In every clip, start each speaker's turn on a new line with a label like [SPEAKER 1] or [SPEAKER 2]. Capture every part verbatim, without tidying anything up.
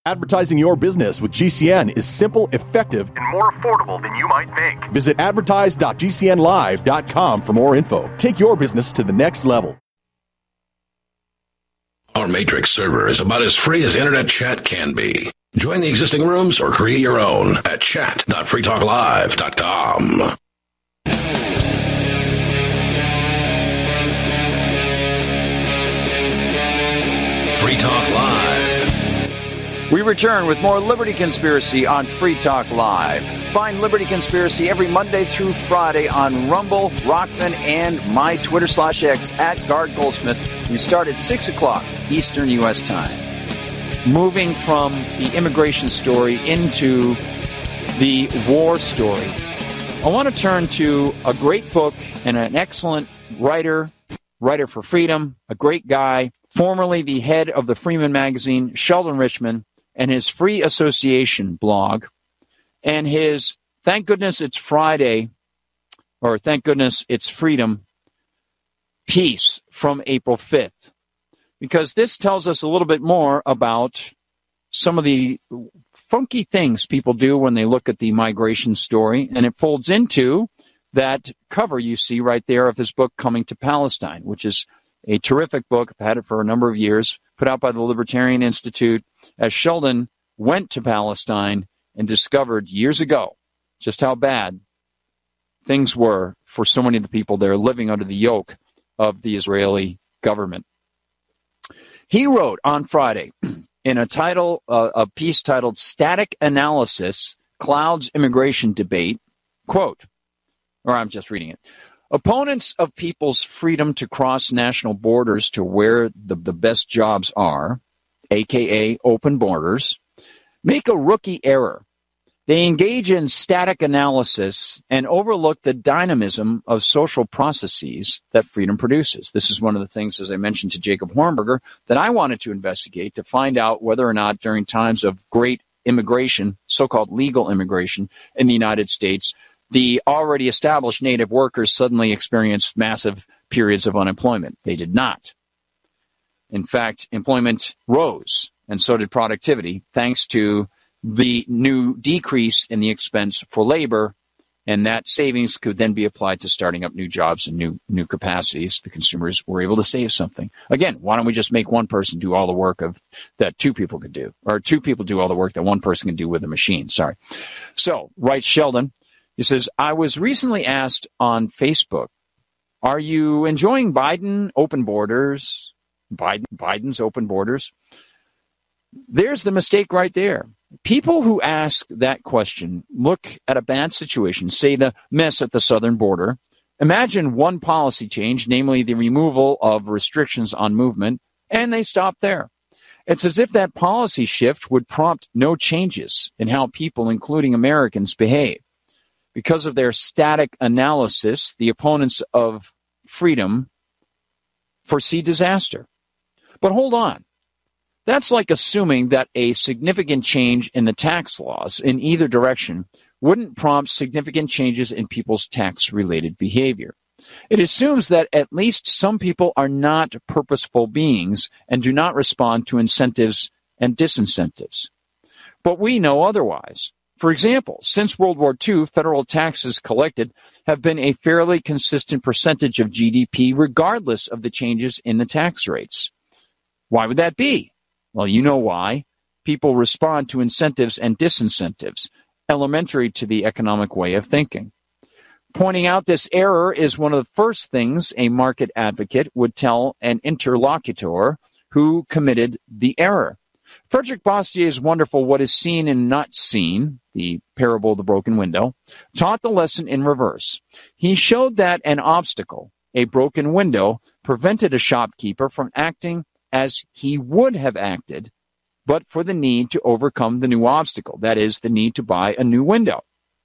[SPEAKER 1] Advertising your business with G C N is simple, effective, and more affordable than you might think. Visit advertise dot g c n live dot com for more info. Take your business to the next level.
[SPEAKER 2] Our Matrix server is about as free as internet chat can be. Join the existing rooms or create your own at chat dot free talk live dot com. Free Talk Live.
[SPEAKER 3] We return with more Liberty Conspiracy on Free Talk Live. Find Liberty Conspiracy every Monday through Friday on Rumble, Rockfin, and my Twitter slash X at Guard Goldsmith. We start at six o'clock Eastern U S time. Moving from the immigration story into the war story, I want to turn to a great book and an excellent writer, writer for freedom, a great guy, formerly the head of the Freeman magazine, Sheldon Richman, and his Free Association blog, and his Thank Goodness It's Friday, or Thank Goodness It's Freedom piece from April fifth, because this tells us a little bit more about some of the funky things people do when they look at the migration story, and it folds into that cover you see right there of his book, Coming to Palestine, which is a terrific book. I've had it for a number of years, put out by the Libertarian Institute, as Sheldon went to Palestine and discovered years ago just how bad things were for so many of the people there living under the yoke of the Israeli government. He wrote on Friday in a title, uh, a piece titled Static Analysis, Clouds Immigration Debate, quote, or I'm just reading it. Opponents of people's freedom to cross national borders to where the, the best jobs are, a k a open borders, make a rookie error. They engage in static analysis and overlook the dynamism of social processes that freedom produces. This is one of the things, as I mentioned to Jacob Hornberger, that I wanted to investigate to find out whether or not during times of great immigration, so-called legal immigration in the United States, the already established native workers suddenly experienced massive periods of unemployment. They did not. In fact, employment rose, and so did productivity, thanks to the new decrease in the expense for labor, and that savings could then be applied to starting up new jobs and new new capacities. The consumers were able to save something. Again, why don't we just make one person do all the work of that two people could do, or two people do all the work that one person can do with a machine? Sorry. So, writes Sheldon, he says, I was recently asked on Facebook, are you enjoying Biden open borders? Biden, Biden's open borders? There's the mistake right there. People who ask that question look at a bad situation, say the mess at the southern border. Imagine one policy change, namely the removal of restrictions on movement, and they stop there. It's as if that policy shift would prompt no changes in how people, including Americans, behave. Because of their static analysis, the opponents of freedom foresee disaster. But hold on. That's like assuming that a significant change in the tax laws in either direction wouldn't prompt significant changes in people's tax-related behavior. It assumes that at least some people are not purposeful beings and do not respond to incentives and disincentives. But we know otherwise. For example, since World War Two, federal taxes collected have been a fairly consistent percentage of G D P regardless of the changes in the tax rates. Why would that be? Well, you know why. People respond to incentives and disincentives, elementary to the economic way of thinking. Pointing out this error is one of the first things a market advocate would tell an interlocutor who committed the error. Frederick Bastier's wonderful What is Seen and Not Seen, the parable of the broken window, taught the lesson in reverse. He showed that an obstacle, a broken window, prevented a shopkeeper from acting as he would have acted, but for the need to overcome the new obstacle, that is, the need to buy a new window.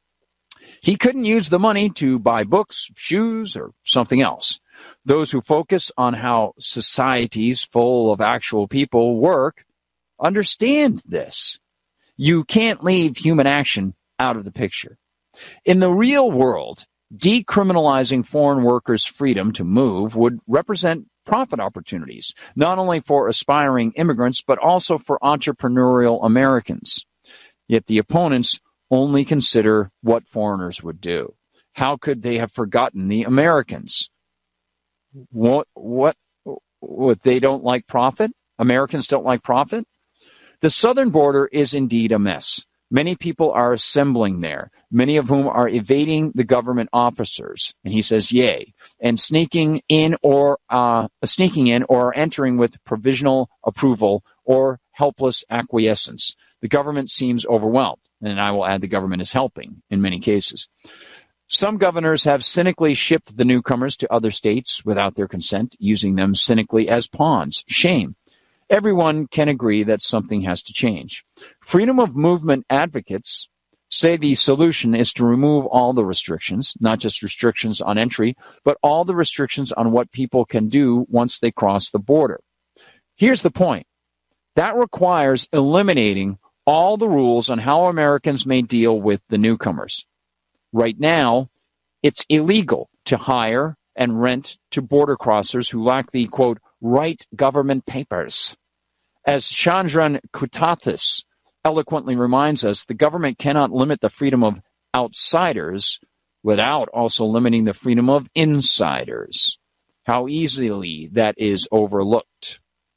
[SPEAKER 3] He couldn't use the money to buy books, shoes, or something else. Those who focus on how societies full of actual people work understand this. You can't leave human action out of the picture. In the real world, decriminalizing foreign workers' freedom to move would represent profit opportunities, not only for aspiring immigrants, but also for entrepreneurial Americans. Yet the opponents only consider what foreigners would do. How could they have forgotten the Americans? What, what, what, they don't like profit? Americans don't like profit? The southern border is indeed a mess. Many people are assembling there, many of whom are evading the government officers. And he says, yay, and sneaking in or uh, sneaking in or entering with provisional approval or helpless acquiescence. The government seems overwhelmed, and I will add the government is helping in many cases. Some governors have cynically shipped the newcomers to other states without their consent, using them cynically as pawns. Shame. Everyone can agree that something has to change. Freedom of movement advocates say the solution is to remove all the restrictions, not just restrictions on entry, but all the restrictions on what people can do once they cross the border. Here's the point. That requires eliminating all the rules on how Americans may deal with the newcomers. Right now, it's illegal to hire and rent to border crossers who lack the, quote, right government papers. As Chandran Kutathis eloquently reminds us, the government cannot limit the freedom of outsiders without also limiting the freedom of insiders. How easily that is overlooked.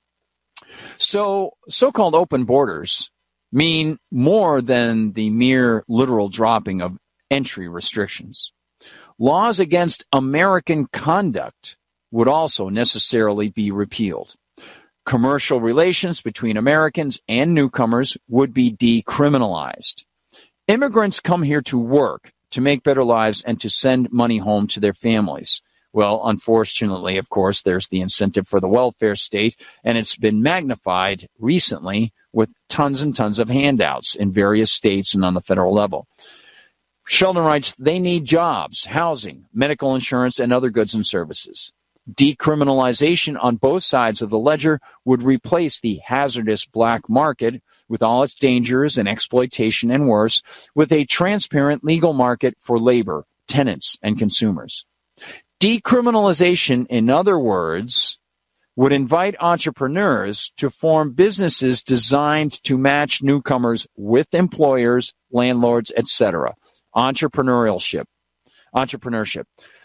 [SPEAKER 3] So, so-called open borders mean more than the mere literal dropping of entry restrictions. Laws against American conduct would also necessarily be repealed. Commercial relations between Americans and newcomers would be decriminalized. Immigrants come here to work, to make better lives, and to send money home to their families. Well, unfortunately, of course, there's the incentive for the welfare state, and it's been magnified recently with tons and tons of handouts in various states and on the federal level. Sheldon writes, they need jobs, housing, medical insurance, and other goods and services. Decriminalization on both sides of the ledger would replace the hazardous black market with all its dangers and exploitation and worse with a transparent legal market for labor, tenants, and consumers. Decriminalization, in other words, would invite entrepreneurs to form businesses designed to match newcomers with employers, landlords, et cetera. Entrepreneurship. Entrepreneurship.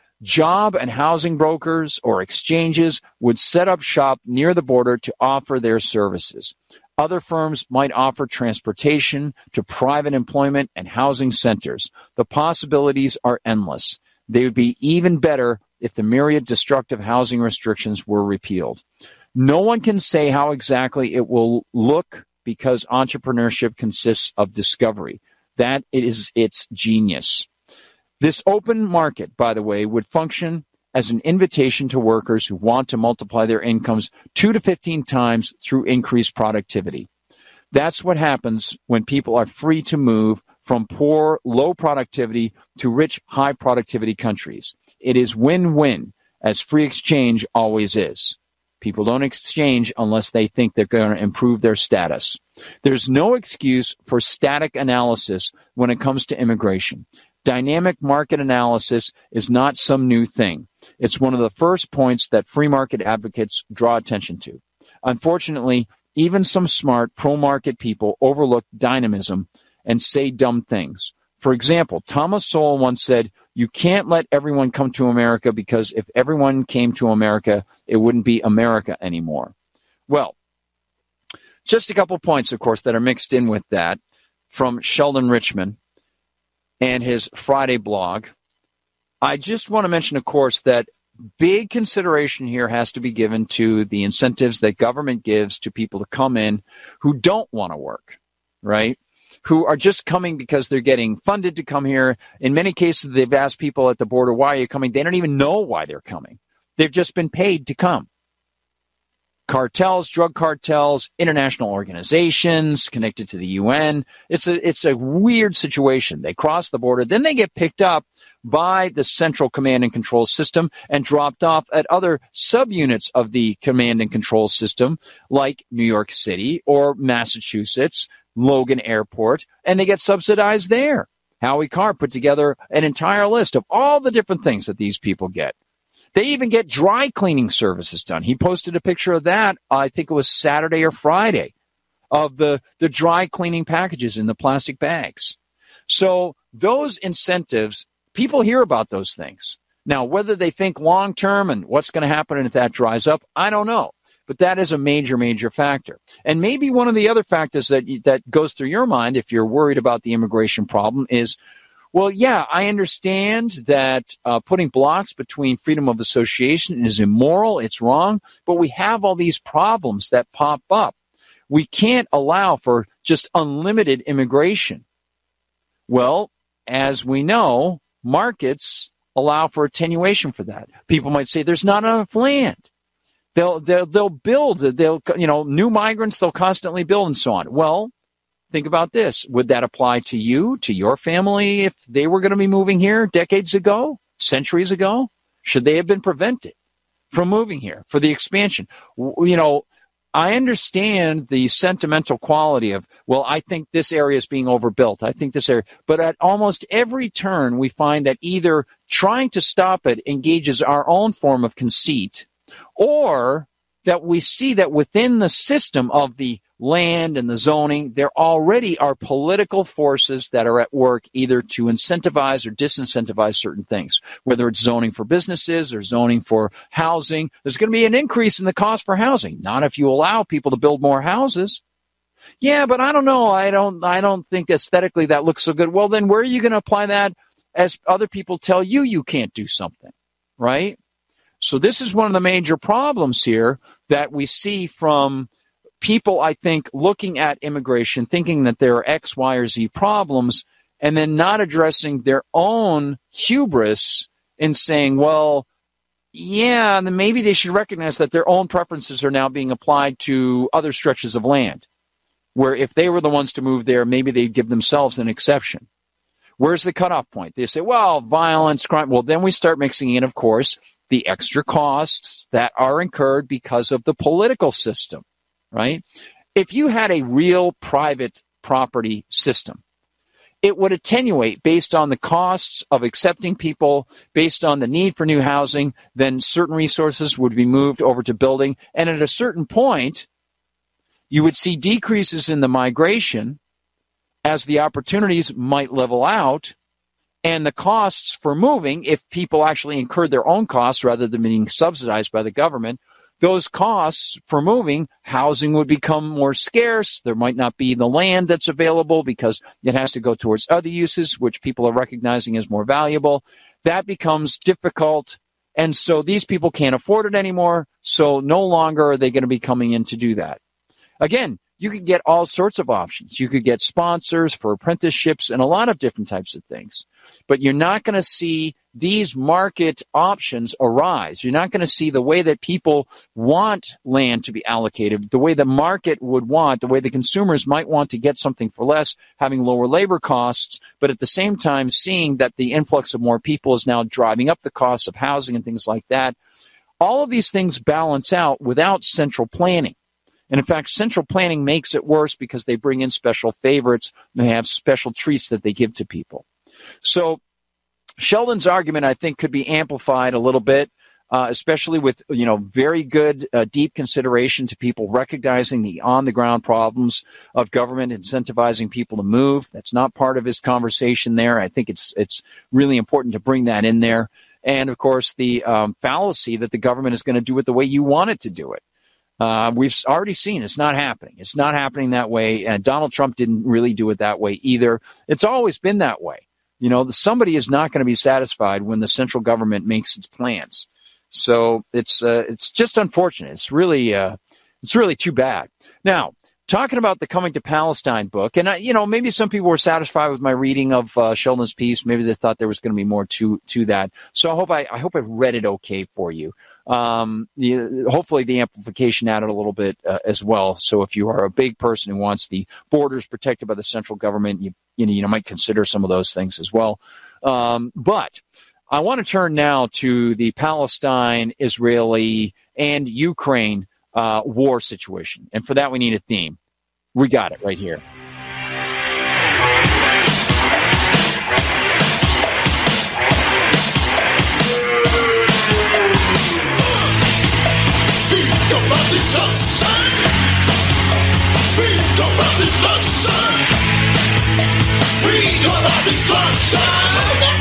[SPEAKER 3] Job and housing brokers or exchanges would set up shop near the border to offer their services. Other firms might offer transportation to private employment and housing centers. The possibilities are endless. They would be even better if the myriad destructive housing restrictions were repealed. No one can say how exactly it will look because entrepreneurship consists of discovery. That is its genius. This open market, by the way, would function as an invitation to workers who want to multiply their incomes two to fifteen times through increased productivity. That's what happens when people are free to move from poor, low productivity to rich, high productivity countries. It is win-win, as free exchange always is. People don't exchange unless they think they're going to improve their status. There's no excuse for static analysis when it comes to immigration. Dynamic market analysis is not some new thing. It's one of the first points that free market advocates draw attention to. Unfortunately, even some smart pro-market people overlook dynamism and say dumb things. For example, Thomas Sowell once said, you can't let everyone come to America because if everyone came to America, it wouldn't be America anymore. Well, just a couple points, of course, that are mixed in with that from Sheldon Richman and his Friday blog. I just want to mention, of course, that big consideration here has to be given to the incentives that government gives to people to come in who don't want to work, right? Who are just coming because they're getting funded to come here. In many cases, they've asked people at the border, why are you coming? They don't even know why they're coming. They've just been paid to come. Cartels, drug cartels, international organizations connected to the U N. It's a, it's a weird situation. They cross the border, then they get picked up by the Central Command and Control System and dropped off at other subunits of the Command and Control System, like New York City or Massachusetts, Logan Airport, and they get subsidized there. Howie Carr put together an entire list of all the different things that these people get. They even get dry cleaning services done. He posted a picture of that, I think it was Saturday or Friday, of the, the dry cleaning packages in the plastic bags. So those incentives, people hear about those things. Now, whether they think long-term and what's going to happen if that dries up, I don't know. But that is a major, major factor. And maybe one of the other factors that that goes through your mind if you're worried about the immigration problem is, well, yeah, I understand that uh, putting blocks between freedom of association is immoral, it's wrong, but we have all these problems that pop up. We can't allow for just unlimited immigration. Well, as we know, markets allow for attenuation for that. People might say there's not enough land. They'll they'll they'll build. They'll you know new migrants. They'll constantly build and so on. Well, think about this. Would that apply to you, to your family, if they were going to be moving here decades ago, centuries ago? Should they have been prevented from moving here for the expansion? You know, I understand the sentimental quality of, well, I think this area is being overbuilt. I think this area. But at almost every turn, we find that either trying to stop it engages our own form of conceit, or that we see that within the system of the land and the zoning, there already are political forces that are at work either to incentivize or disincentivize certain things, whether it's zoning for businesses or zoning for housing. There's going to be an increase in the cost for housing, not if you allow people to build more houses. Yeah, but I don't know. I don't, I don't think aesthetically that looks so good. Well, then where are you going to apply that as other people tell you you can't do something, right? So this is one of the major problems here that we see from people, I think, looking at immigration, thinking that there are X, Y, or Z problems, and then not addressing their own hubris in saying, well, yeah, then maybe they should recognize that their own preferences are now being applied to other stretches of land, where if they were the ones to move there, maybe they'd give themselves an exception. Where's the cutoff point? They say, well, violence, crime. Well, then we start mixing in, of course, the extra costs that are incurred because of the political system, right? If you had a real private property system, it would attenuate based on the costs of accepting people, based on the need for new housing, then certain resources would be moved over to building. And at a certain point, you would see decreases in the migration as the opportunities might level out. And the costs for moving, if people actually incurred their own costs rather than being subsidized by the government, those costs for moving, housing would become more scarce. There might not be the land that's available because it has to go towards other uses, which people are recognizing as more valuable. That becomes difficult. And so these people can't afford it anymore. So no longer are they going to be coming in to do that. Again, you could get all sorts of options. You could get sponsors for apprenticeships and a lot of different types of things. But you're not going to see these market options arise. You're not going to see the way that people want land to be allocated, the way the market would want, the way the consumers might want to get something for less, having lower labor costs, but at the same time seeing that the influx of more people is now driving up the costs of housing and things like that. All of these things balance out without central planning. And in fact, central planning makes it worse because they bring in special favorites and they have special treats that they give to people. So Sheldon's argument, I think, could be amplified a little bit, uh, especially with, you know, very good, uh, deep consideration to people recognizing the on-the-ground problems of government incentivizing people to move. That's not part of his conversation there. I think it's it's really important to bring that in there. And, of course, the um, fallacy that the government is going to do it the way you want it to do it. Uh, we've already seen it's not happening. It's not happening that way. And Donald Trump didn't really do it that way either. It's always been that way. You know, somebody is not going to be satisfied when the central government makes its plans. So it's uh, it's just unfortunate. It's really uh, it's really too bad. Now, talking about the Coming to Palestine book, and, uh, you know, maybe some people were satisfied with my reading of uh, Sheldon's piece. Maybe they thought there was going to be more to to that. So I hope I, I hope I've read it okay for you. Um, the, hopefully the amplification added a little bit uh, as well. So if you are a big person who wants the borders protected by the central government, you you know, you might consider some of those things as well. Um, but I want to turn now to the Palestine, Israeli, and Ukraine uh, war situation. And for that, we need a theme. We got it right here.
[SPEAKER 4] sunshine. Speak about the sunshine. Speak about the sunshine.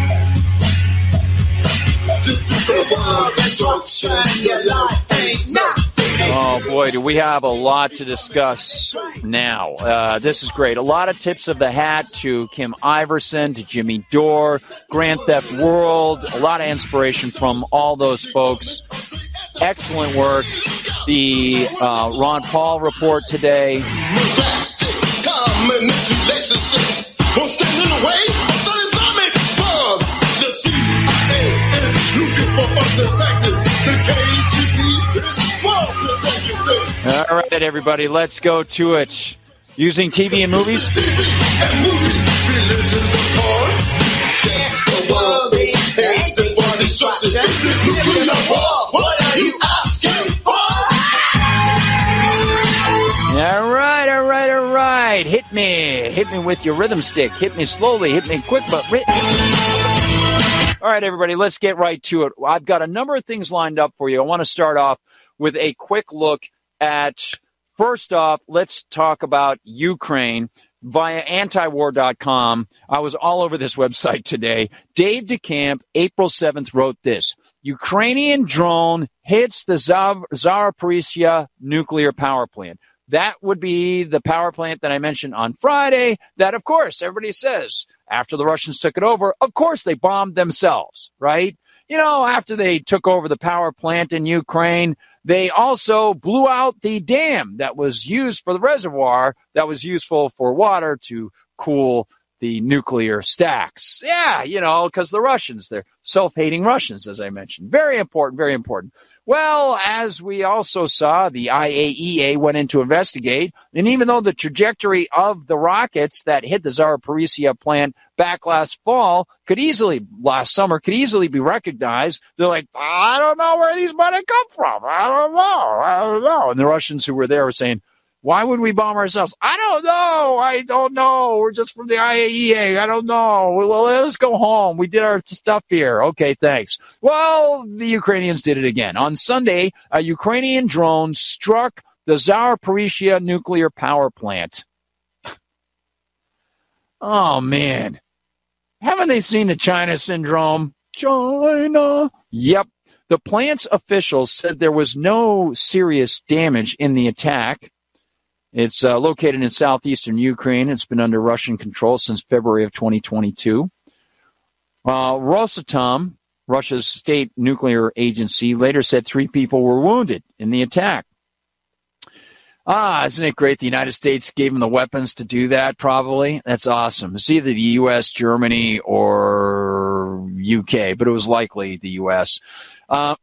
[SPEAKER 4] This is a world of sunshine. Your life ain't nothing.
[SPEAKER 3] Oh, boy, do we have a lot to discuss now. Uh, this is great. A lot of tips of the hat to Kim Iverson, to Jimmy Dore, Grand Theft World. A lot of inspiration from all those folks. Excellent work. The uh, Ron Paul report today.
[SPEAKER 4] Won't stand in the way of the Islamic cause. The C I A is looking for us to practice. The K G B is small.
[SPEAKER 3] All right, everybody, let's go to it. Using T V and movies?
[SPEAKER 4] T V and movies, religions, of course. Yes, the world is headed for destruction. Is it nuclear war? What are you asking for?
[SPEAKER 3] All right, all right, all right. Hit me. Hit me with your rhythm stick. Hit me slowly. Hit me quick, but written. All right, everybody, let's get right to it. I've got a number of things lined up for you. I want to start off with a quick look at, first off, let's talk about Ukraine via antiwar dot com. I was all over this website today. Dave DeCamp, April seventh, wrote this. Ukrainian drone hits the Zaporizhzhia nuclear power plant. That would be the power plant that I mentioned on Friday that, of course, everybody says after the Russians took it over, of course, they bombed themselves, right? You know, after they took over the power plant in Ukraine, they also blew out the dam that was used for the reservoir that was useful for water to cool the nuclear stacks. Yeah, you know, because the Russians, they're self-hating Russians, as I mentioned. Very important, very important. Well, as we also saw, the I A E A went in to investigate, and even though the trajectory of the rockets that hit the Zaporizhzhia plant back last fall could easily, last summer, could easily be recognized, they're like, I don't know where these might come from. I don't know. I don't know. And the Russians who were there were saying, why would we bomb ourselves? I don't know. I don't know. We're just from the I A E A. I don't know. Well, let us go home. We did our stuff here. Okay, thanks. Well, the Ukrainians did it again. On Sunday, a Ukrainian drone struck the Zaporizhzhia nuclear power plant. Oh, man. Haven't they seen the China syndrome? China. Yep. The plant's officials said there was no serious damage in the attack. It's uh, located in southeastern Ukraine. It's been under Russian control since February of twenty twenty-two. Uh, Rosatom, Russia's state nuclear agency, later said three people were wounded in the attack. Ah, isn't it great the United States gave them the weapons to do that, probably? That's awesome. It's either the U S, Germany, or U K, but it was likely the U S. Uh,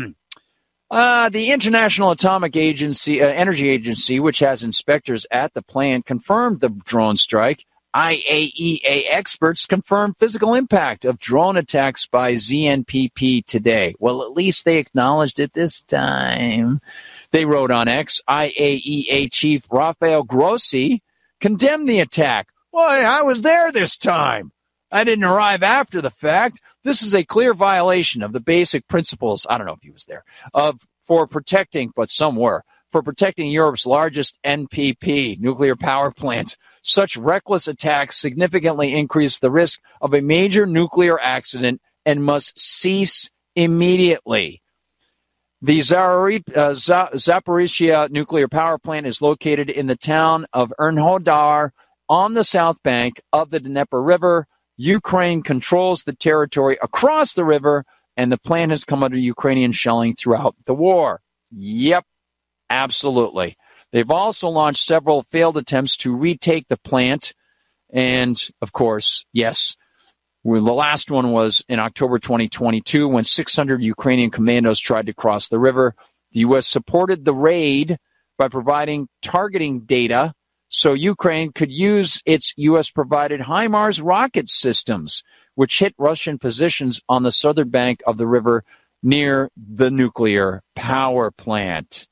[SPEAKER 3] Uh, the International Atomic Agency, uh, Energy Agency, which has inspectors at the plant, confirmed the drone strike. I A E A experts confirmed physical impact of drone attacks by Z N P P today. Well, at least they acknowledged it this time. They wrote on X, I A E A chief Rafael Grossi condemned the attack. Well, I was there this time. I didn't arrive after the fact. This is a clear violation of the basic principles, I don't know if he was there, of for protecting, but some were, for protecting Europe's largest N P P, nuclear power plant. Such reckless attacks significantly increase the risk of a major nuclear accident and must cease immediately. The Zaporizhzhia nuclear power plant is located in the town of Enerhodar on the south bank of the Dnieper River. Ukraine controls the territory across the river, and the plant has come under Ukrainian shelling throughout the war. Yep, absolutely. They've also launched several failed attempts to retake the plant. And, of course, yes, the last one was in October twenty twenty-two when six hundred Ukrainian commandos tried to cross the river. The U S supported the raid by providing targeting data so Ukraine could use its U S-provided HIMARS rocket systems, which hit Russian positions on the southern bank of the river near the nuclear power plant.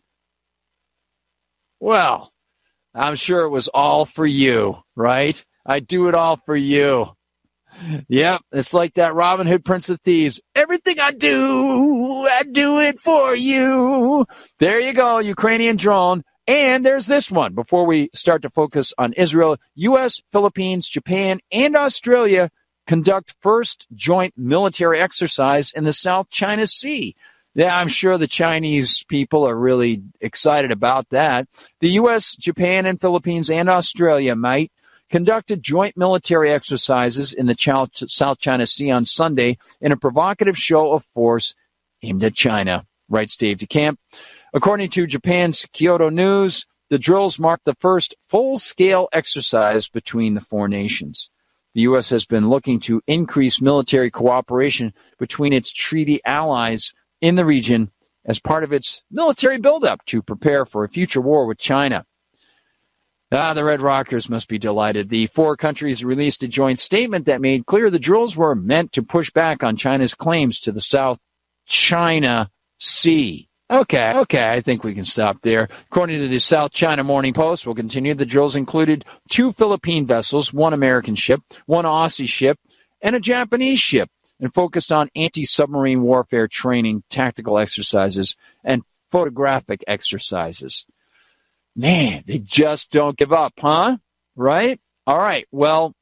[SPEAKER 3] Well, I'm sure it was all for you, right? I do it all for you. Yep, it's like that Robin Hood, Prince of Thieves. Everything anything I do, I do it for you. There you go, Ukrainian drone. And there's this one. Before we start to focus on Israel, U S, Philippines, Japan, and Australia conduct first joint military exercise in the South China Sea. Yeah, I'm sure the Chinese people are really excited about that. The U S, Japan, and Philippines, and Australia might conducted joint military exercises in the South China Sea on Sunday in a provocative show of force aimed at China, writes Dave DeCamp. According to Japan's Kyodo News, the drills marked the first full-scale exercise between the four nations. The U S has been looking to increase military cooperation between its treaty allies in the region as part of its military buildup to prepare for a future war with China. Ah, the Red Rockers must be delighted. The four countries released a joint statement that made clear the drills were meant to push back on China's claims to the South China Sea. Okay, okay, I think we can stop there. According to the South China Morning Post, we'll continue. The drills included two Philippine vessels, one American ship, one Aussie ship, and a Japanese ship, and focused on anti-submarine warfare training, tactical exercises, and photographic exercises. Man, they just don't give up, huh? Right? All right, well,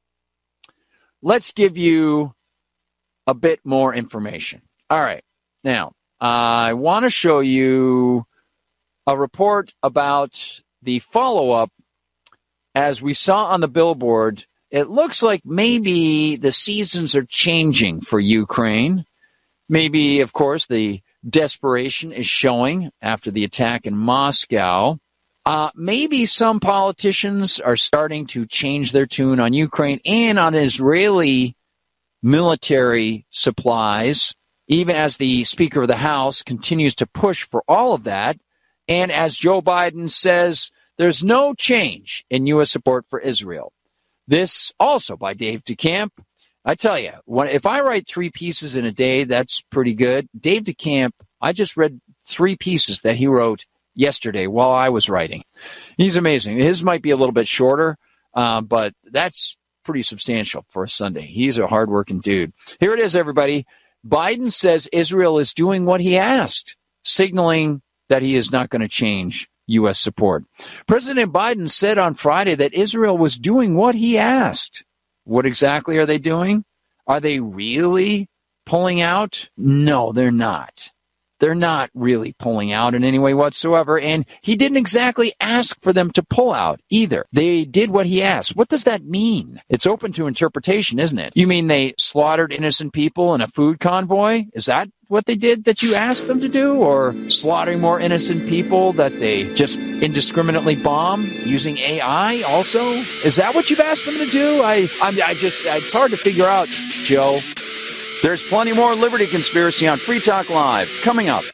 [SPEAKER 3] let's give you a bit more information. All right, now, I want to show you a report about the follow-up. As we saw on the billboard, it looks like maybe the seasons are changing for Ukraine. Maybe, of course, the desperation is showing after the attack in Moscow. Uh, maybe some politicians are starting to change their tune on Ukraine and on Israeli military supplies, even as the Speaker of the House continues to push for all of that. And as Joe Biden says, there's no change in U S support for Israel. This also by Dave DeCamp. I tell you, when, if I write three pieces in a day, that's pretty good. Dave DeCamp, I just read three pieces that he wrote yesterday while I was writing. He's amazing. His might be a little bit shorter, uh, but that's pretty substantial for a Sunday. He's a hardworking dude. Here it is, everybody. Biden says Israel is doing what he asked, signaling that he is not going to change U S support. President Biden said on Friday that Israel was doing what he asked. What exactly are they doing? Are they really pulling out? No, they're not. They're not really pulling out in any way whatsoever, and he didn't exactly ask for them to pull out either. They did what he asked. What does that mean? It's open to interpretation, isn't it? You mean they slaughtered innocent people in a food convoy? Is that what they did that you asked them to do? Or slaughtering more innocent people that they just indiscriminately bomb using A I also? Is that what you've asked them to do? I, I, I just, it's hard to figure out, Joe. There's plenty more Liberty Conspiracy on Free Talk Live coming up.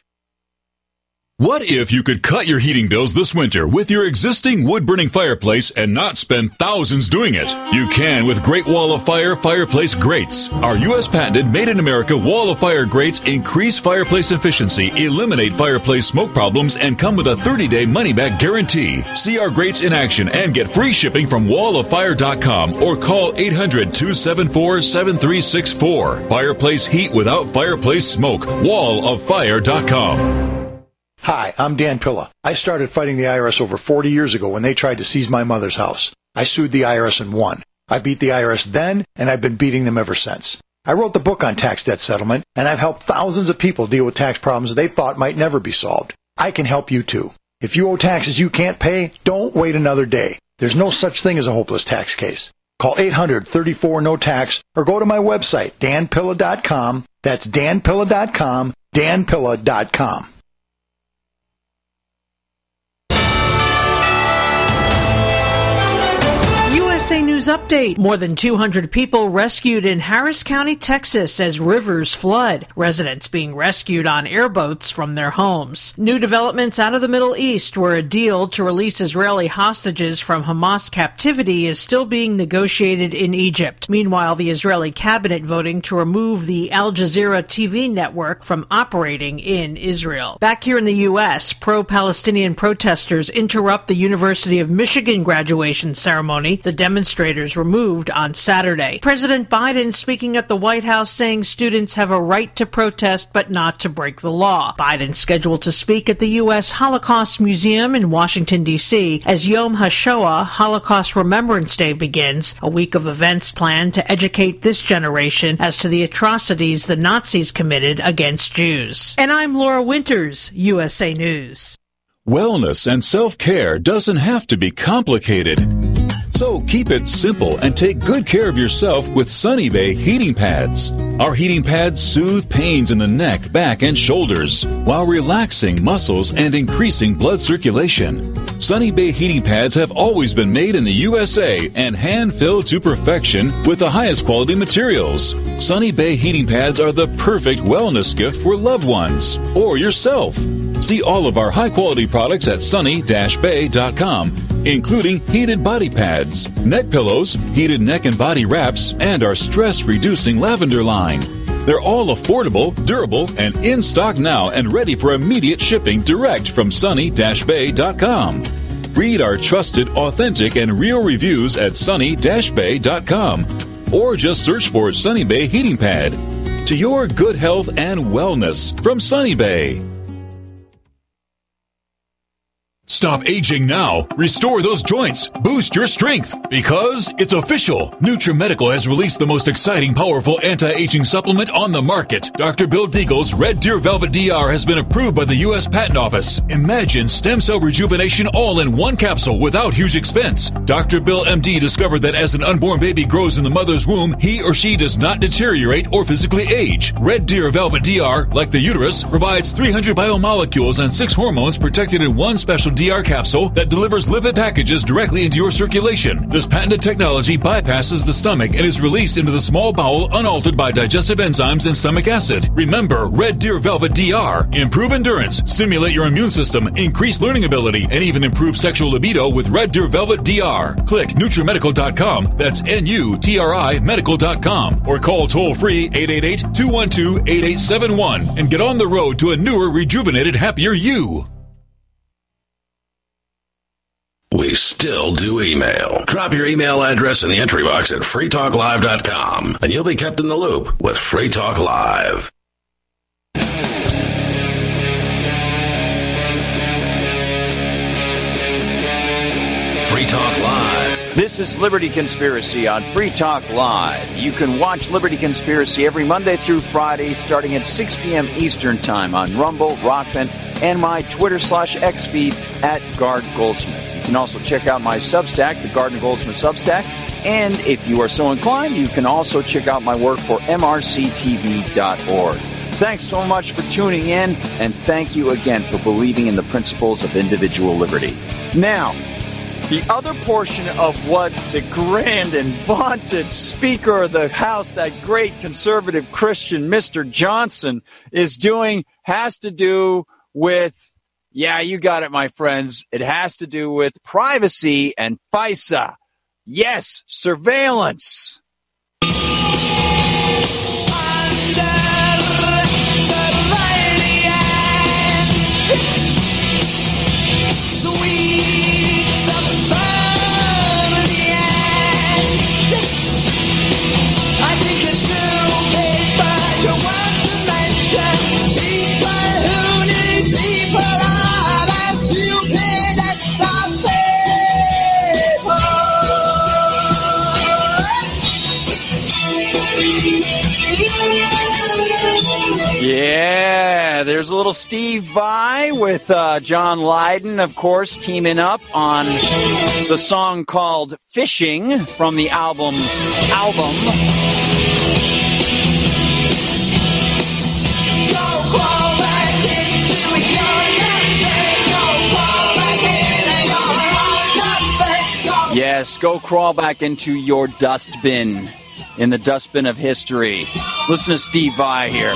[SPEAKER 5] What if you could cut your heating bills this winter with your existing wood-burning fireplace and not spend thousands doing it? You can with Great Wall of Fire fireplace grates. Our U S patented made-in-America Wall of Fire grates increase fireplace efficiency, eliminate fireplace smoke problems, and come with a thirty-day money-back guarantee. See our grates in action and get free shipping from wall of fire dot com or call eight hundred, two seven four, seven three six four. Fireplace heat without fireplace smoke. wall of fire dot com.
[SPEAKER 6] Hi, I'm Dan Pilla. I started fighting the I R S over forty years ago when they tried to seize my mother's house. I sued the I R S and won. I beat the I R S then, and I've been beating them ever since. I wrote the book on tax debt settlement, and I've helped thousands of people deal with tax problems they thought might never be solved. I can help you too. If you owe taxes you can't pay, don't wait another day. There's no such thing as a hopeless tax case. Call eight hundred, thirty-four, no tax or go to my website, dan pilla dot com. That's dan pilla dot com, dan pilla dot com.
[SPEAKER 7] U S A News Update. More than two hundred people rescued in Harris County, Texas as rivers flood. Residents being rescued on airboats from their homes. New developments out of the Middle East, where a deal to release Israeli hostages from Hamas captivity is still being negotiated in Egypt. Meanwhile, the Israeli cabinet voting to remove the Al Jazeera T V network from operating in Israel. Back here in the U S, pro-Palestinian protesters interrupt the University of Michigan graduation ceremony. The demonstrators removed on Saturday. President Biden speaking at the White House saying students have a right to protest but not to break the law. Biden scheduled to speak at the U S Holocaust Museum in Washington, D C as Yom HaShoah, Holocaust Remembrance Day, begins, a week of events planned to educate this generation as to the atrocities the Nazis committed against Jews. And I'm Laura Winters, U S A News.
[SPEAKER 5] Wellness and self-care doesn't have to be complicated. So keep it simple and take good care of yourself with Sunny Bay heating pads. Our heating pads soothe pains in the neck, back, and shoulders while relaxing muscles and increasing blood circulation. Sunny Bay heating pads have always been made in the U S A and hand-filled to perfection with the highest quality materials. Sunny Bay heating pads are the perfect wellness gift for loved ones or yourself. See all of our high-quality products at sunny dash bay dot com, including heated body pads, neck pillows, heated neck and body wraps, and our stress-reducing lavender line. They're all affordable, durable, and in stock now and ready for immediate shipping direct from sunny dash bay dot com. Read our trusted, authentic, and real reviews at sunny dash bay dot com or just search for Sunny Bay Heating Pad. To your good health and wellness from Sunny Bay. Stop aging now. Restore those joints. Boost your strength. Because it's official. NutriMedical has released the most exciting, powerful anti-aging supplement on the market. Doctor Bill Deagle's Red Deer Velvet D R has been approved by the U S Patent Office. Imagine stem cell rejuvenation all in one capsule without huge expense. Doctor Bill M D discovered that as an unborn baby grows in the mother's womb, he or she does not deteriorate or physically age. Red Deer Velvet D R, like the uterus, provides three hundred biomolecules and six hormones protected in one special D R capsule that delivers lipid packages directly into your circulation. This patented technology bypasses the stomach and is released into the small bowel unaltered by digestive enzymes and stomach acid. Remember, Red Deer Velvet D R. Improve endurance, stimulate your immune system, increase learning ability, and even improve sexual libido with Red Deer Velvet D R. Click NutriMedical dot com, that's N U T R I medical dot com, or call toll-free eight eight eight, two one two, eight eight seven one and get on the road to a newer, rejuvenated, happier you.
[SPEAKER 2] We still do email. Drop your email address in the entry box at free talk live dot com, and you'll be kept in the loop with Free Talk Live. Free Talk Live.
[SPEAKER 3] This is Liberty Conspiracy on Free Talk Live. You can watch Liberty Conspiracy every Monday through Friday starting at six p.m. Eastern Time on Rumble, Rockfin, and my Twitter slash X feed at Gard Goldsmith. You can also check out my Substack, the Gardner Goldsmith Substack. And if you are so inclined, you can also check out my work for M R C T V dot org. Thanks so much for tuning in, and thank you again for believing in the principles of individual liberty. Now, the other portion of what the grand and vaunted Speaker of the House, that great conservative Christian Mister Johnson, is doing has to do with, yeah, you got it, my friends. It has to do with privacy and FISA. Yes, surveillance. Yeah, there's a little Steve Vai with uh, John Lydon, of course, teaming up on the song called Fishing from the album Album. Yes, go crawl back into your dustbin, in the dustbin of history. Listen to Steve Vai here.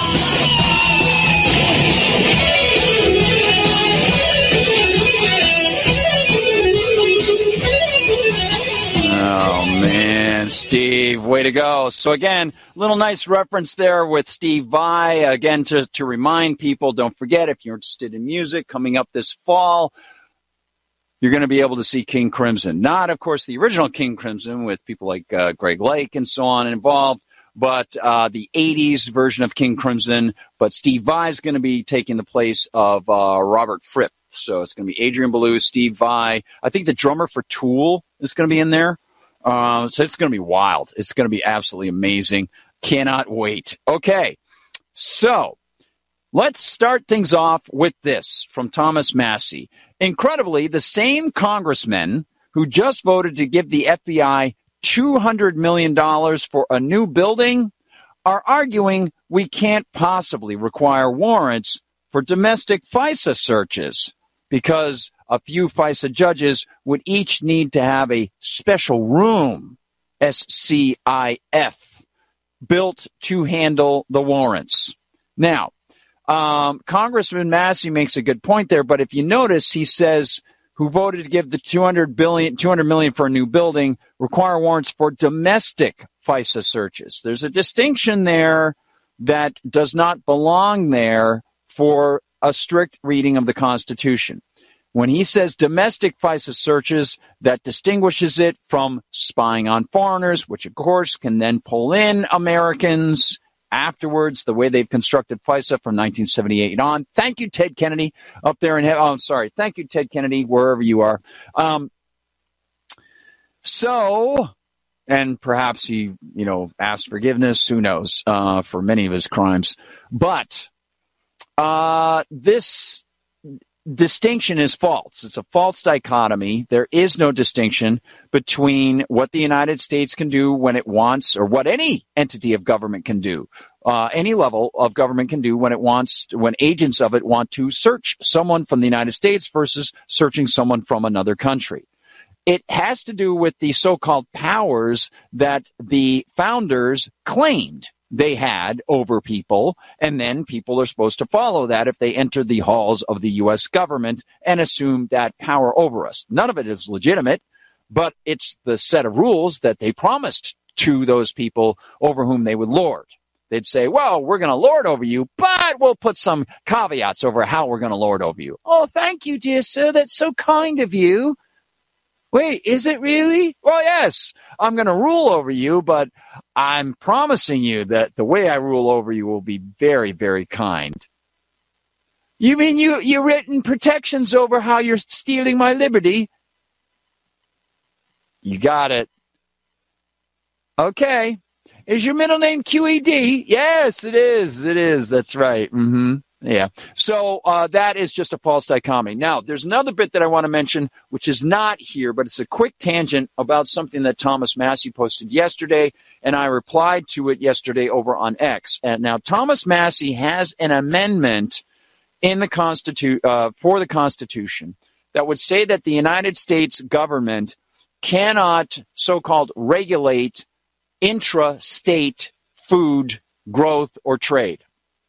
[SPEAKER 3] Oh, man, Steve, way to go. So, again, little nice reference there with Steve Vai. Again, to, to remind people, don't forget, if you're interested in music coming up this fall, you're going to be able to see King Crimson. Not, of course, the original King Crimson with people like uh, Greg Lake and so on involved, but uh, the eighties version of King Crimson. But Steve Vai is going to be taking the place of uh, Robert Fripp. So it's going to be Adrian Belew, Steve Vai. I think the drummer for Tool is going to be in there. Uh, so it's going to be wild. It's going to be absolutely amazing. Cannot wait. Okay, so let's start things off with this from Thomas Massie. Incredibly, the same congressmen who just voted to give the F B I two hundred million dollars for a new building are arguing we can't possibly require warrants for domestic FISA searches because a few FISA judges would each need to have a special room, S C I F, built to handle the warrants. Now, Um, Congressman Massie makes a good point there, but if you notice, he says who voted to give the two hundred billion, two hundred million for a new building require warrants for domestic FISA searches. There's a distinction there that does not belong there for a strict reading of the Constitution. When he says domestic FISA searches, that distinguishes it from spying on foreigners, which of course can then pull in Americans afterwards, the way they've constructed FISA from nineteen seventy-eight on. Thank you, Ted Kennedy, up there in heaven. Oh, I'm sorry. Thank you, Ted Kennedy, wherever you are. Um, so, and perhaps he, you know, asked forgiveness, who knows, uh, for many of his crimes. But uh, this distinction is false. It's a false dichotomy. There is no distinction between what the United States can do when it wants, or what any entity of government can do, uh, any level of government can do when it wants, when agents of it want to search someone from the United States versus searching someone from another country. It has to do with the so-called powers that the founders claimed they had over people, and then people are supposed to follow that if they enter the halls of the U S government and assume that power over us. None of it is legitimate, but it's the set of rules that they promised to those people over whom they would lord. They'd say, well, we're going to lord over you, but we'll put some caveats over how we're going to lord over you. Oh, thank you, dear sir. That's so kind of you. Wait, is it really? Well, yes, I'm going to rule over you, but I'm promising you that the way I rule over you will be very, very kind. You mean you, you've written protections over how you're stealing my liberty? You got it. Okay. Is your middle name Q E D? Yes, it is. It is. That's right. Mm-hmm. Yeah. So uh, that is just a false dichotomy. Now, there's another bit that I want to mention, which is not here, but it's a quick tangent about something that Thomas Massie posted yesterday, and I replied to it yesterday over on X. And now, Thomas Massie has an amendment in the Constitu- uh, for the Constitution that would say that the United States government cannot so-called regulate intra-state food growth or trade.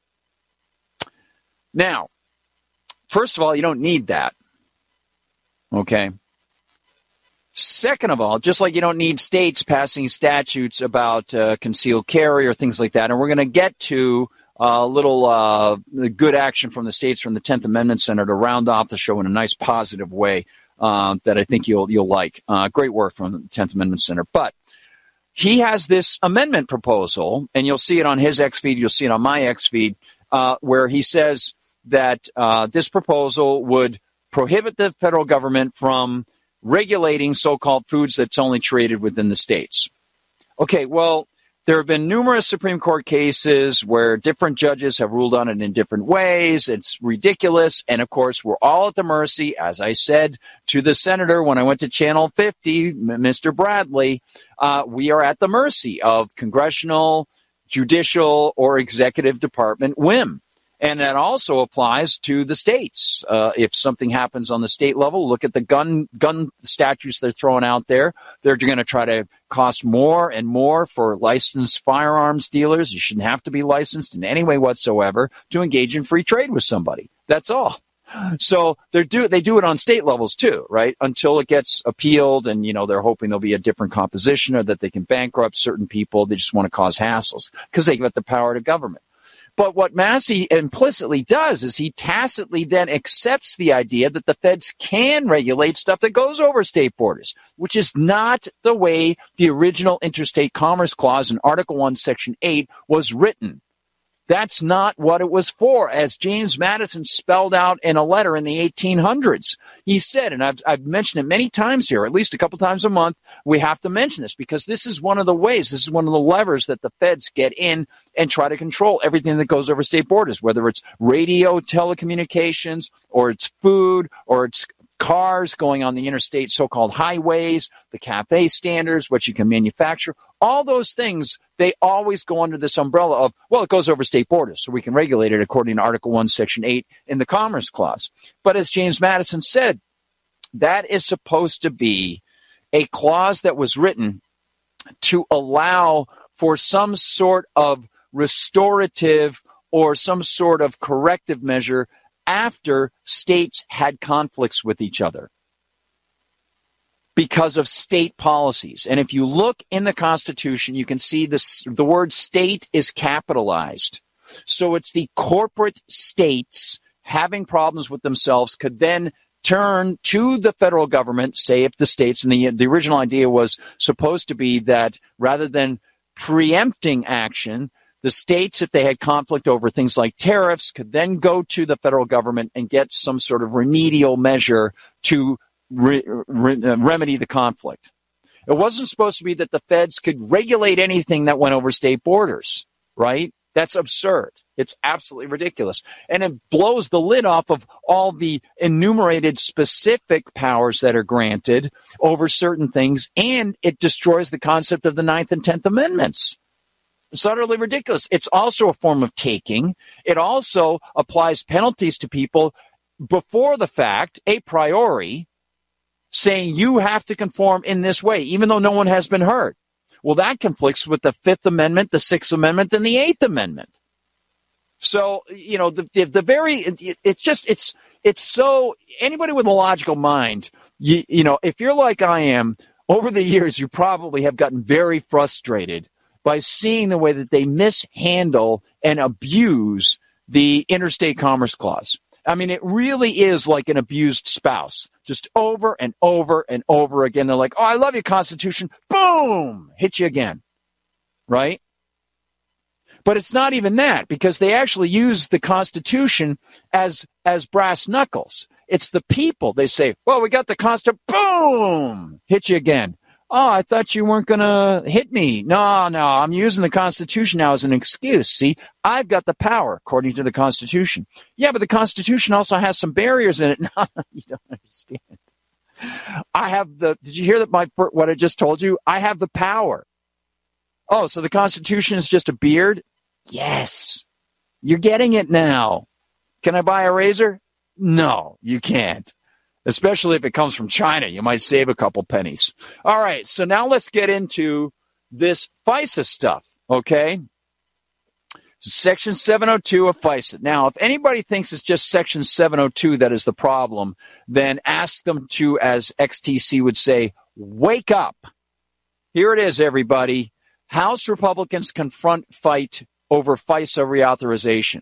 [SPEAKER 3] Now, first of all, you don't need that, okay? Second of all, just like you don't need states passing statutes about uh, concealed carry or things like that, and we're going to get to a little uh, good action from the states from the tenth Amendment Center to round off the show in a nice positive way uh, that I think you'll you'll like. Uh, great work from the tenth Amendment Center. But he has this amendment proposal, and you'll see it on his X feed, you'll see it on my X feed, uh, where he says that uh, this proposal would prohibit the federal government from regulating so-called foods that's only traded within the states. Okay, well, there have been numerous Supreme Court cases where different judges have ruled on it in different ways. It's ridiculous. And, of course, we're all at the mercy, as I said to the senator when I went to Channel fifty, Mister Bradley, uh, we are at the mercy of congressional, judicial, or executive department whim. And that also applies to the states. Uh, if something happens on the state level, look at the gun gun statutes they're throwing out there. They're going to try to cost more and more for licensed firearms dealers. You shouldn't have to be licensed in any way whatsoever to engage in free trade with somebody. That's all. So they do they do it on state levels too, right? Until it gets appealed, and you know they're hoping there'll be a different composition or that they can bankrupt certain people. They just want to cause hassles because they get the power to government. But what Massey implicitly does is he tacitly then accepts the idea that the feds can regulate stuff that goes over state borders, which is not the way the original Interstate Commerce Clause in Article one, Section eight was written. That's not what it was for, as James Madison spelled out in a letter in the eighteen hundreds. He said, and I've, I've mentioned it many times here, at least a couple times a month, we have to mention this because this is one of the ways, this is one of the levers that the feds get in and try to control everything that goes over state borders, whether it's radio, telecommunications, or it's food, or it's cars going on the interstate so-called highways, the CAFE standards, what you can manufacture, all those things, they always go under this umbrella of, well, it goes over state borders, so we can regulate it according to Article one, Section eight in the Commerce Clause. But as James Madison said, that is supposed to be a clause that was written to allow for some sort of restorative or some sort of corrective measure after states had conflicts with each other because of state policies. And if you look in the Constitution, you can see this, the word state is capitalized. So it's the corporate states having problems with themselves could then turn to the federal government, say if the states, and the, the original idea was supposed to be that rather than preempting action, the states, if they had conflict over things like tariffs, could then go to the federal government and get some sort of remedial measure to re- re- remedy the conflict. It wasn't supposed to be that the feds could regulate anything that went over state borders, right? That's absurd. It's absolutely ridiculous. And it blows the lid off of all the enumerated specific powers that are granted over certain things, and it destroys the concept of the Ninth and Tenth Amendments. It's utterly ridiculous. It's also a form of taking. It also applies penalties to people before the fact, a priori, saying you have to conform in this way, even though no one has been hurt. Well, that conflicts with the Fifth Amendment, the Sixth Amendment, and the Eighth Amendment. So, you know, the the, the very, it, it's just, it's it's so, anybody with a logical mind, you, you know, if you're like I am, over the years, you probably have gotten very frustrated by seeing the way that they mishandle and abuse the Interstate Commerce Clause. I mean, it really is like an abused spouse, just over and over and over again. They're like, oh, I love you, Constitution. Boom! Hit you again, right? But it's not even that, because they actually use the Constitution as, as brass knuckles. It's the people. They say, well, we got the Constitution. Boom! Hit you again. Oh, I thought you weren't going to hit me. No, no, I'm using the Constitution now as an excuse. See, I've got the power, according to the Constitution. Yeah, but the Constitution also has some barriers in it. No, you don't understand. I have the, did you hear that my, what I just told you? I have the power. Oh, so the Constitution is just a beard? Yes. You're getting it now. Can I buy a razor? No, you can't. Especially if it comes from China. You might save a couple pennies. All right, so now let's get into this FISA stuff, okay? Section seven oh two of FISA. Now, if anybody thinks it's just Section seven oh two that is the problem, then ask them to, as X T C would say, wake up. Here it is, everybody. House Republicans confront fight over FISA reauthorization.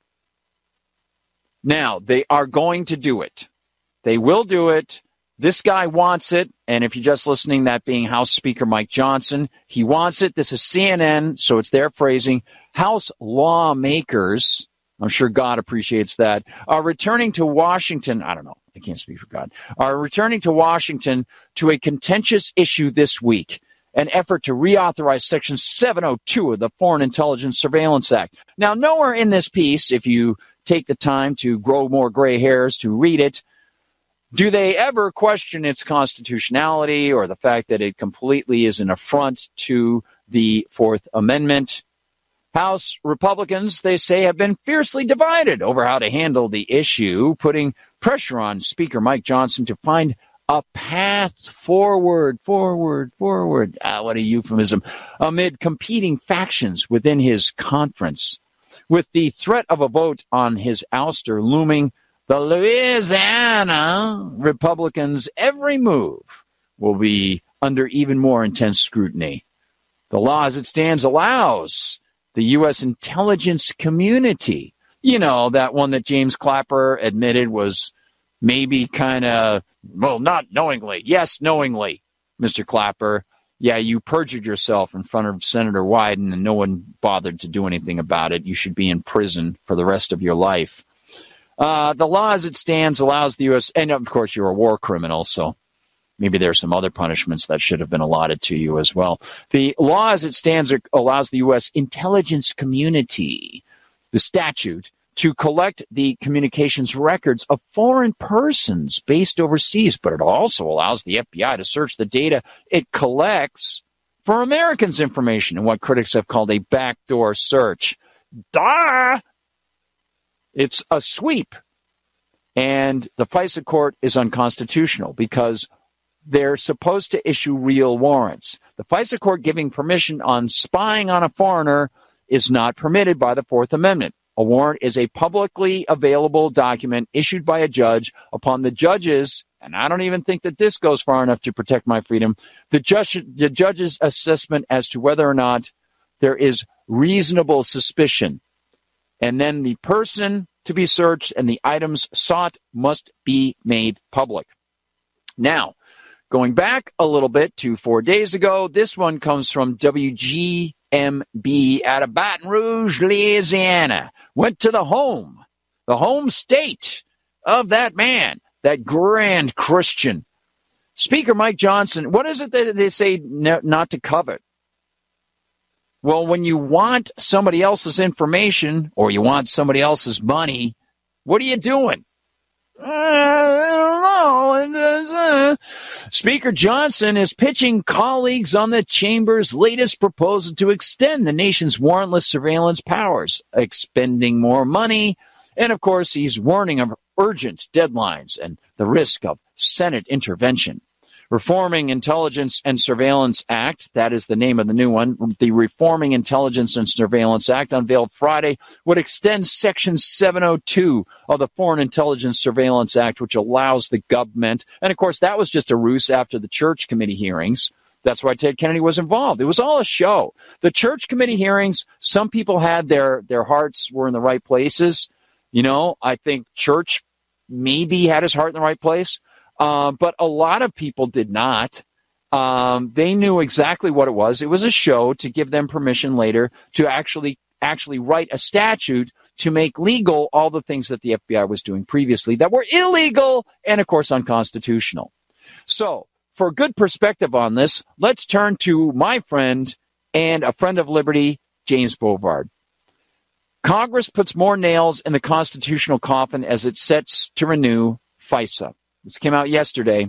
[SPEAKER 3] Now, they are going to do it. They will do it. This guy wants it. And if you're just listening, that being House Speaker Mike Johnson, he wants it. This is C N N, so it's their phrasing. House lawmakers, I'm sure God appreciates that, are returning to Washington. I don't know. I can't speak for God. Are returning to Washington to a contentious issue this week, an effort to reauthorize Section seven oh two of the Foreign Intelligence Surveillance Act. Now, nowhere in this piece, if you take the time to grow more gray hairs to read it, do they ever question its constitutionality or the fact that it completely is an affront to the Fourth Amendment? House Republicans, they say, have been fiercely divided over how to handle the issue, putting pressure on Speaker Mike Johnson to find a path forward, forward, forward. Ah, what a euphemism. Amid competing factions within his conference. With the threat of a vote on his ouster looming, the Louisiana Republicans' every move will be under even more intense scrutiny. The law as it stands allows the U S intelligence community. You know, that one that James Clapper admitted was maybe kind of, well, not knowingly. Yes, knowingly, Mister Clapper. Yeah, you perjured yourself in front of Senator Wyden, and no one bothered to do anything about it. You should be in prison for the rest of your life. Uh, the law as it stands allows the U S, and of course you're a war criminal, so maybe there's some other punishments that should have been allotted to you as well. The law as it stands allows the U S intelligence community, the statute, to collect the communications records of foreign persons based overseas, but it also allows the F B I to search the data it collects for Americans' information in what critics have called a backdoor search. Duh! It's a sweep. And the FISA court is unconstitutional because they're supposed to issue real warrants. The FISA court giving permission on spying on a foreigner is not permitted by the Fourth Amendment. A warrant is a publicly available document issued by a judge upon the judge's, and I don't even think that this goes far enough to protect my freedom, the, judge, the judge's assessment as to whether or not there is reasonable suspicion. And then the person to be searched and the items sought must be made public. Now, going back a little bit to four days ago, this one comes from W G M B out of Baton Rouge, Louisiana. Went to the home, the home state of that man, that grand Christian. Speaker Mike Johnson, what is it that they say not to covet? Well, when you want somebody else's information or you want somebody else's money, what are you doing? I don't know. Speaker Johnson is pitching colleagues on the chamber's latest proposal to extend the nation's warrantless surveillance powers, expending more money. And, of course, he's warning of urgent deadlines and the risk of Senate intervention. Reforming Intelligence and Surveillance Act, that is the name of the new one, the Reforming Intelligence and Surveillance Act, unveiled Friday, would extend Section seven oh two of the Foreign Intelligence Surveillance Act, which allows the government, and of course that was just a ruse after the Church Committee hearings. That's why Ted Kennedy was involved. It was all a show. The Church Committee hearings, some people had their, their hearts were in the right places. You know, I think Church maybe had his heart in the right place. Uh, but a lot of people did not. Um, they knew exactly what it was. It was a show to give them permission later to actually actually write a statute to make legal all the things that the F B I was doing previously that were illegal and, of course, unconstitutional. So, for good perspective on this, let's turn to my friend and a friend of liberty, James Bovard. Congress puts more nails in the constitutional coffin as it sets to renew FISA. This came out yesterday.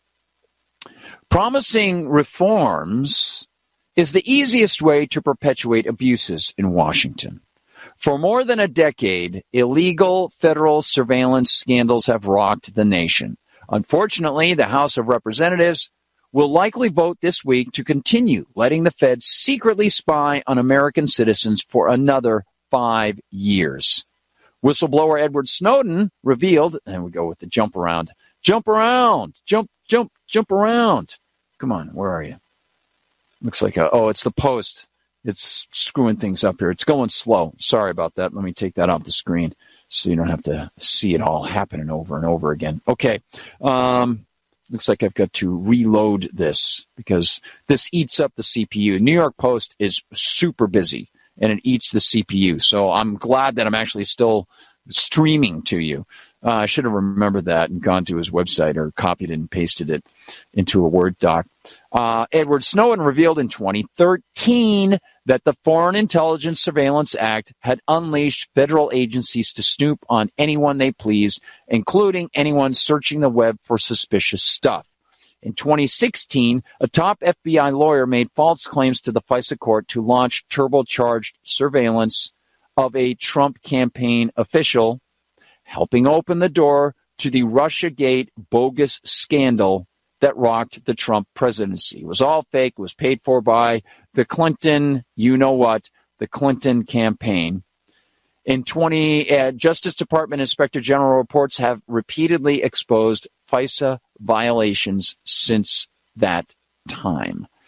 [SPEAKER 3] Promising reforms is the easiest way to perpetuate abuses in Washington. For more than a decade, illegal federal surveillance scandals have rocked the nation. Unfortunately, the House of Representatives will likely vote this week to continue letting the feds secretly spy on American citizens for another five years. Whistleblower Edward Snowden revealed, and we go with the jump around, Jump around. Jump, jump, jump around. Come on, where are you? Looks like, a, oh, it's the Post. It's screwing things up here. It's going slow. Sorry about that. Let me take that off the screen so you don't have to see it all happening over and over again. Okay. Um, looks like I've got to reload this because this eats up the C P U. New York Post is super busy, and it eats the C P U. So I'm glad that I'm actually still streaming to you. Uh, I should have remembered that and gone to his website or copied it and pasted it into a Word doc. Uh, Edward Snowden revealed in twenty thirteen that the Foreign Intelligence Surveillance Act had unleashed federal agencies to snoop on anyone they pleased, including anyone searching the web for suspicious stuff. In twenty sixteen, a top F B I lawyer made false claims to the FISA court to launch turbocharged surveillance of a Trump campaign official, helping open the door to the Russiagate bogus scandal that rocked the Trump presidency. It was all fake. It was paid for by the Clinton, you know what, the Clinton campaign. In twenty, uh, Justice Department Inspector General reports have repeatedly exposed FISA violations since that time.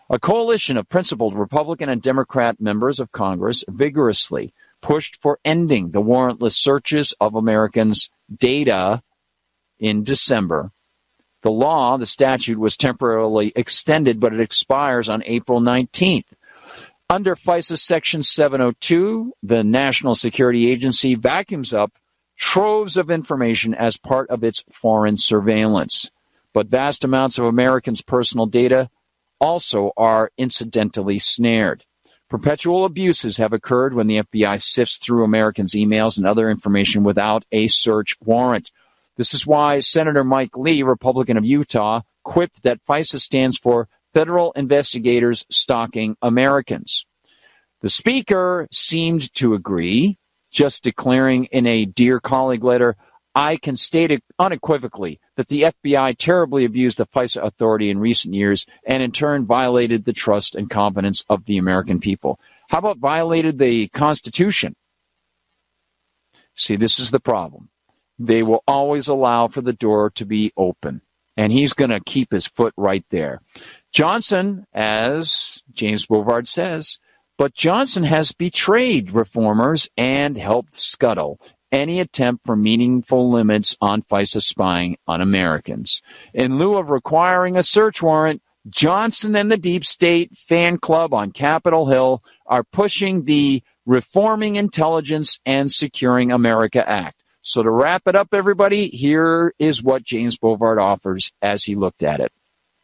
[SPEAKER 3] A coalition of principled Republican and Democrat members of Congress vigorously pushed for ending the warrantless searches of Americans' data in December. The law, the statute, was temporarily extended, but it expires on April nineteenth. Under FISA Section seven oh two, the National Security Agency vacuums up troves of information as part of its foreign surveillance. But vast amounts of Americans' personal data also are incidentally snared. Perpetual abuses have occurred when the F B I sifts through Americans' emails and other information without a search warrant. This is why Senator Mike Lee, Republican of Utah, quipped that FISA stands for Federal Investigators Stalking Americans. The Speaker seemed to agree, just declaring in a Dear Colleague letter, I can state unequivocally that the F B I terribly abused the FISA authority in recent years and in turn violated the trust and confidence of the American people. How about violated the Constitution? See, this is the problem. They will always allow for the door to be open, and he's going to keep his foot right there. Johnson, as James Bovard says, but Johnson has betrayed reformers and helped scuttle any attempt for meaningful limits on FISA spying on Americans. In lieu of requiring a search warrant, Johnson and the Deep State fan club on Capitol Hill are pushing the Reforming Intelligence and Securing America Act. So to wrap it up, everybody, here is what James Bovard offers as he looked at it.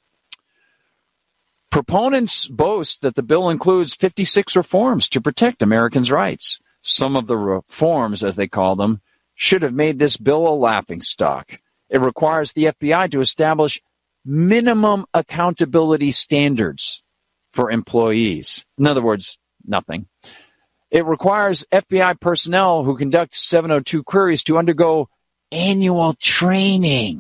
[SPEAKER 3] Proponents boast that the bill includes fifty-six reforms to protect Americans' rights. Some of the reforms, as they call them, should have made this bill a laughingstock. It requires the F B I to establish minimum accountability standards for employees. In other words, nothing. It requires F B I personnel who conduct seven oh two queries to undergo annual training.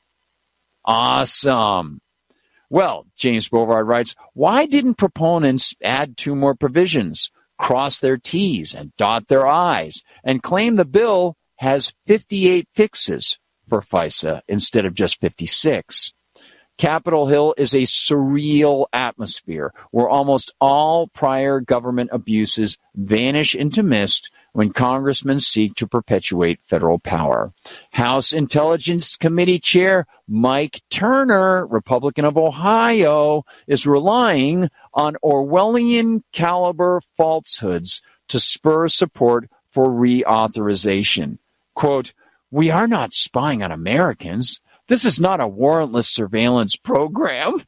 [SPEAKER 3] Awesome. Well, James Bovard writes, why didn't proponents add two more provisions, cross their T's and dot their I's, and claim the bill has fifty-eight fixes for FISA instead of just fifty-six? Capitol Hill is a surreal atmosphere where almost all prior government abuses vanish into mist when congressmen seek to perpetuate federal power. House Intelligence Committee Chair Mike Turner, Republican of Ohio, is relying on Orwellian-caliber falsehoods to spur support for reauthorization. Quote, we are not spying on Americans. This is not a warrantless surveillance program.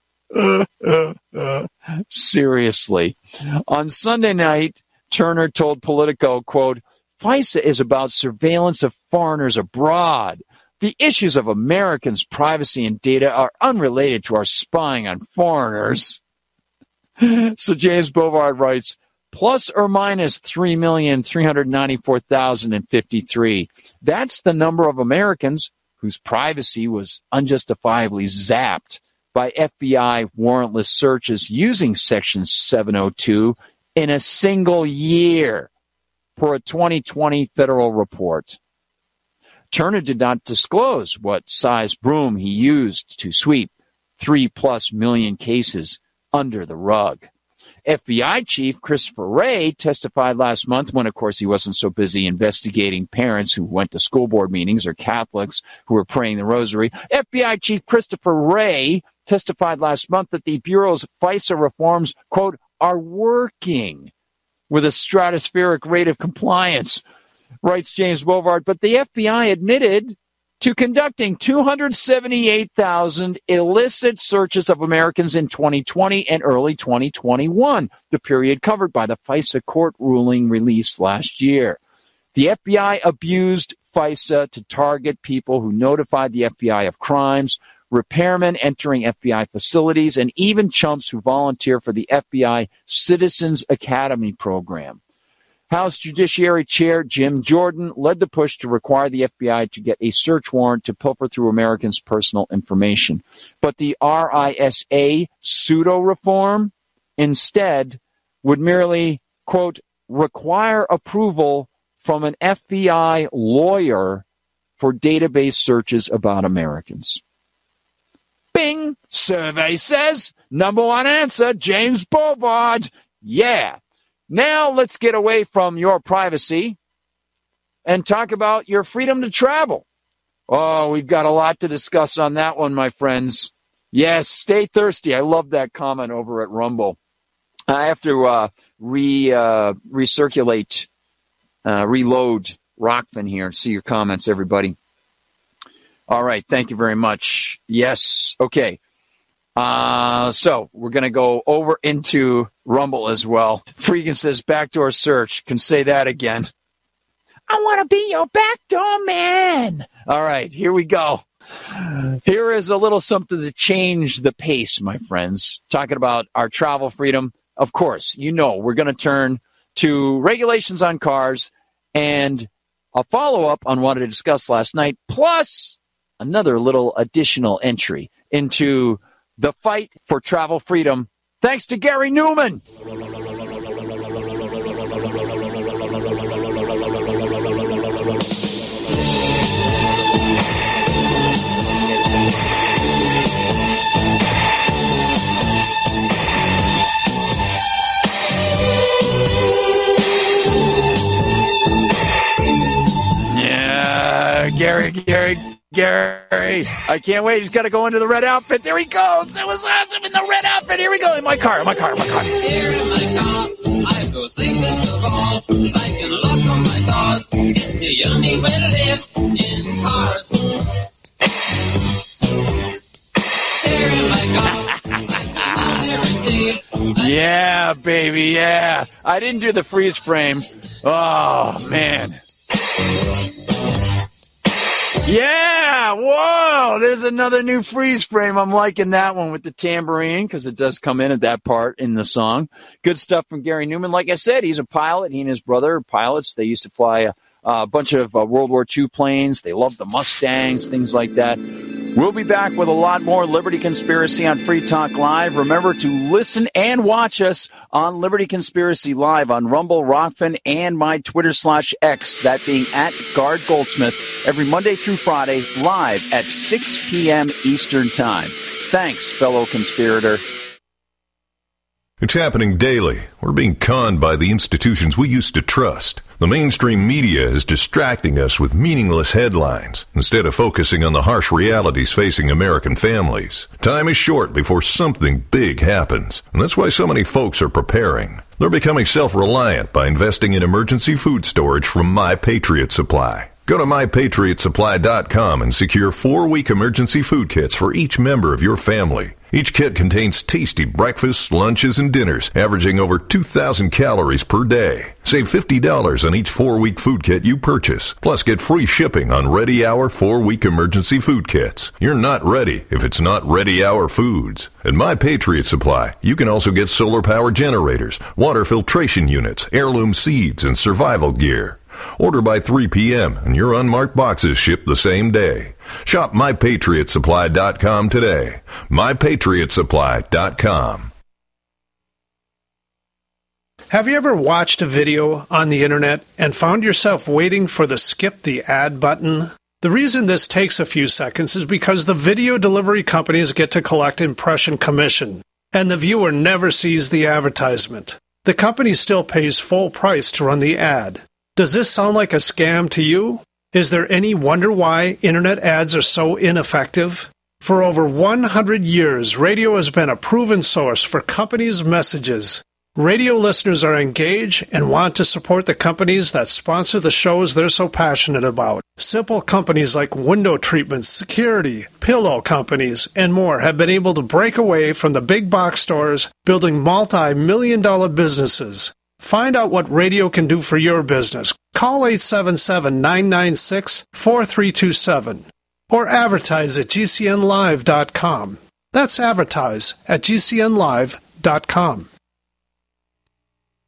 [SPEAKER 3] Seriously. On Sunday night, Turner told Politico, quote, FISA is about surveillance of foreigners abroad. The issues of Americans' privacy and data are unrelated to our spying on foreigners. So James Bovard writes, plus or minus three million three hundred ninety-four thousand fifty-three. That's the number of Americans whose privacy was unjustifiably zapped by F B I warrantless searches using Section seven oh two in a single year, per a twenty twenty federal report. Turner did not disclose what size broom he used to sweep three-plus million cases under the rug. F B I Chief Christopher Wray testified last month when, of course, he wasn't so busy investigating parents who went to school board meetings or Catholics who were praying the rosary. F B I Chief Christopher Wray testified last month that the Bureau's FISA reforms, quote, are working with a stratospheric rate of compliance, writes James Bovard. But the F B I admitted to conducting two hundred seventy-eight thousand illicit searches of Americans in twenty twenty and early twenty twenty-one, the period covered by the FISA court ruling released last year. The F B I abused FISA to target people who notified the F B I of crimes, repairmen entering F B I facilities, and even chumps who volunteer for the F B I Citizens Academy program. House Judiciary Chair Jim Jordan led the push to require the F B I to get a search warrant to pilfer through Americans' personal information. But the R I S A pseudo-reform instead would merely, quote, require approval from an F B I lawyer for database searches about Americans. Bing! Survey says Number one answer, James Bovard. Yeah. Now let's get away from your privacy and talk about your freedom to travel. Oh, we've got a lot to discuss on that one, my friends. Yes, stay thirsty. I love that comment over at Rumble. I have to uh, re uh, recirculate, uh, reload Rockfin here. See your comments, everybody. All right, thank you very much. Yes, okay. Uh, so we're going to go over into Rumble as well. Freakin says backdoor search. Can say that again. I want to be your backdoor man. All right, here we go. Here is a little something to change the pace, my friends. Talking about our travel freedom. Of course, you know, we're going to turn to regulations on cars and a follow-up on what I discussed last night, plus another little additional entry into the fight for travel freedom, thanks to Gary Newman. Gary, Gary, Gary. I can't wait. He's got to go into the red outfit. There he goes. That was awesome in the red outfit. Here we go. In my car, in my car, in my car.
[SPEAKER 8] Here in my car, I go safest of all. I can lock on my doors. It's the only way to live in cars. Here in my car,
[SPEAKER 3] yeah, baby, yeah. I didn't do the freeze frame. Oh, man. Yeah, whoa, there's another new freeze frame. I'm liking that one with the tambourine because it does come in at that part in the song. Good stuff from Gary Newman. Like I said, he's a pilot. He and his brother are pilots. They used to fly a, a bunch of uh, World War Two planes. They love the Mustangs, things like that. We'll be back with a lot more Liberty Conspiracy on Free Talk Live. Remember to listen and watch us on Liberty Conspiracy Live on Rumble, Rockfin, and my Twitter slash X, that being at Guard Goldsmith, every Monday through Friday, live at six p.m. Eastern Time. Thanks, fellow conspirator.
[SPEAKER 9] It's happening daily. We're being conned by the institutions we used to trust. The mainstream media is distracting us with meaningless headlines instead of focusing on the harsh realities facing American families. Time is short before something big happens, and that's why so many folks are preparing. They're becoming self-reliant by investing in emergency food storage from My Patriot Supply. Go to my patriot supply dot com and secure four-week emergency food kits for each member of your family. Each kit contains tasty breakfasts, lunches, and dinners, averaging over two thousand calories per day. Save fifty dollars on each four-week food kit you purchase. Plus, get free shipping on Ready Hour four-week emergency food kits. You're not ready if it's not Ready Hour Foods. At My Patriot Supply, you can also get solar power generators, water filtration units, heirloom seeds, and survival gear. Order by three p.m. and your unmarked boxes ship the same day. Shop my patriot supply dot com today. my patriot supply dot com.
[SPEAKER 10] Have you ever watched a video on the internet and found yourself waiting for the skip the ad button? The reason this takes a few seconds is because the video delivery companies get to collect impression commission, and the viewer never sees the advertisement. The company still pays full price to run the ad. Does this sound like a scam to you? Is there any wonder why internet ads are so ineffective? For over one hundred years, radio has been a proven source for companies' messages. Radio listeners are engaged and want to support the companies that sponsor the shows they're so passionate about. Simple companies like window treatments, security, pillow companies, and more have been able to break away from the big box stores, building multi-million dollar businesses. Find out what radio can do for your business. Call eight seven seven, nine nine six, four three two seven or advertise at G C N live dot com. That's advertise at G C N live dot com.